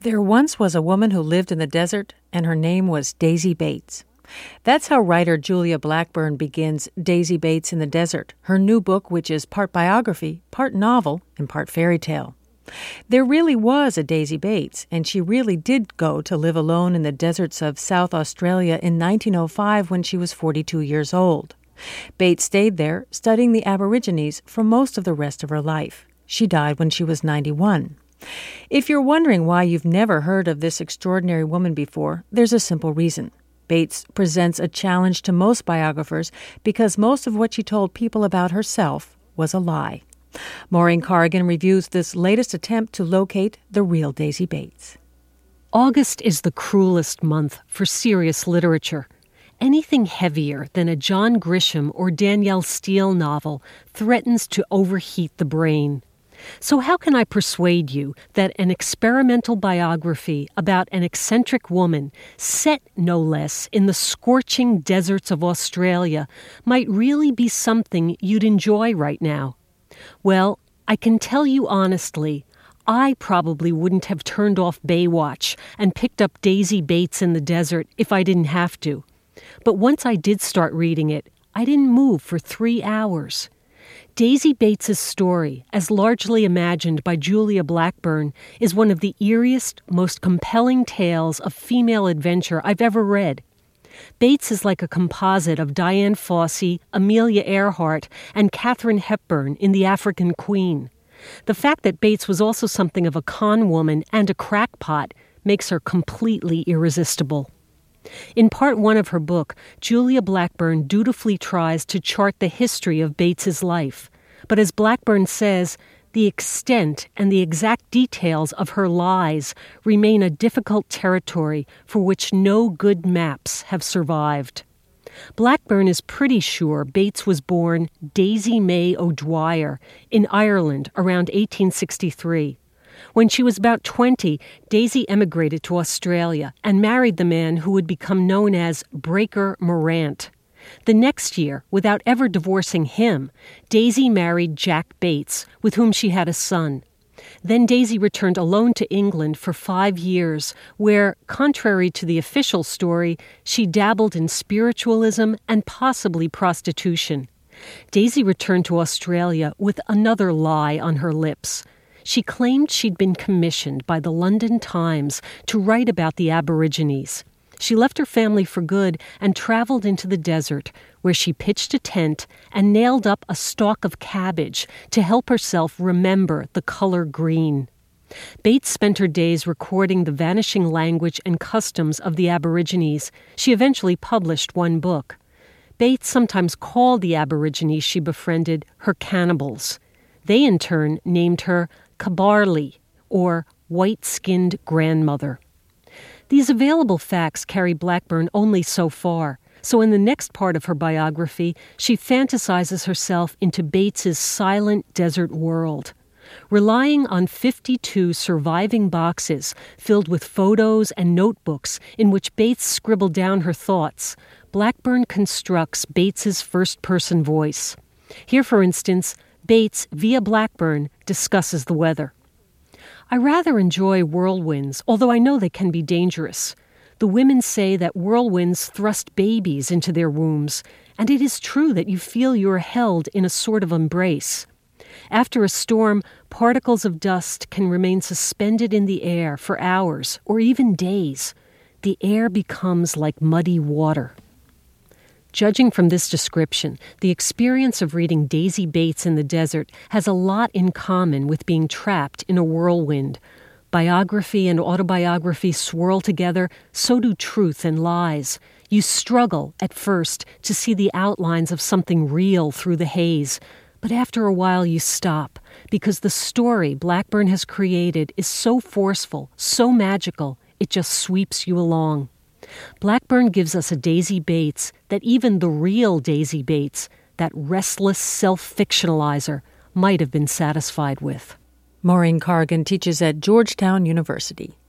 There once was a woman who lived in the desert, and her name was Daisy Bates. That's how writer Julia Blackburn begins Daisy Bates in the Desert, her new book, which is part biography, part novel, and part fairy tale. There really was a Daisy Bates, and she really did go to live alone in the deserts of South Australia in 1905 when she was 42 years old. Bates stayed there, studying the Aborigines for most of the rest of her life. She died when she was 91. If you're wondering why you've never heard of this extraordinary woman before, there's a simple reason. Bates presents a challenge to most biographers because most of what she told people about herself was a lie. Maureen Corrigan reviews this latest attempt to locate the real Daisy Bates. August is the cruelest month for serious literature. Anything heavier than a John Grisham or Danielle Steele novel threatens to overheat the brain. So how can I persuade you that an experimental biography about an eccentric woman, set no less in the scorching deserts of Australia, might really be something you'd enjoy right now? Well, I can tell you honestly, I probably wouldn't have turned off Baywatch and picked up Daisy Bates in the Desert if I didn't have to. But once I did start reading it, I didn't move for 3 hours. Daisy Bates's story, as largely imagined by Julia Blackburn, is one of the eeriest, most compelling tales of female adventure I've ever read. Bates is like a composite of Diane Fossey, Amelia Earhart, and Katharine Hepburn in The African Queen. The fact that Bates was also something of a con woman and a crackpot makes her completely irresistible. In part one of her book, Julia Blackburn dutifully tries to chart the history of Bates's life. But as Blackburn says, the extent and the exact details of her lies remain a difficult territory for which no good maps have survived. Blackburn is pretty sure Bates was born Daisy May O'Dwyer in Ireland around 1863. When she was about 20, Daisy emigrated to Australia and married the man who would become known as Breaker Morant. The next year, without ever divorcing him, Daisy married Jack Bates, with whom she had a son. Then Daisy returned alone to England for 5 years, where, contrary to the official story, she dabbled in spiritualism and possibly prostitution. Daisy returned to Australia with another lie on her lips. She claimed she'd been commissioned by the London Times to write about the Aborigines. She left her family for good and traveled into the desert, where she pitched a tent and nailed up a stalk of cabbage to help herself remember the color green. Bates spent her days recording the vanishing language and customs of the Aborigines. She eventually published one book. Bates sometimes called the Aborigines she befriended her cannibals. They in turn named her Kabarli, or white-skinned grandmother. These available facts carry Blackburn only so far, so in the next part of her biography, she fantasizes herself into Bates's silent desert world. Relying on 52 surviving boxes filled with photos and notebooks in which Bates scribbled down her thoughts, Blackburn constructs Bates's first-person voice. Here, for instance, Bates, via Blackburn, discusses the weather. I rather enjoy whirlwinds, although I know they can be dangerous. The women say that whirlwinds thrust babies into their wombs, and it is true that you feel you are held in a sort of embrace. After a storm, particles of dust can remain suspended in the air for hours or even days. The air becomes like muddy water. Judging from this description, the experience of reading Daisy Bates in the Desert has a lot in common with being trapped in a whirlwind. Biography and autobiography swirl together, so do truth and lies. You struggle, at first, to see the outlines of something real through the haze. But after a while you stop, because the story Blackburn has created is so forceful, so magical, it just sweeps you along. Blackburn gives us a Daisy Bates that even the real Daisy Bates, that restless self-fictionalizer, might have been satisfied with. Maureen Corrigan teaches at Georgetown University.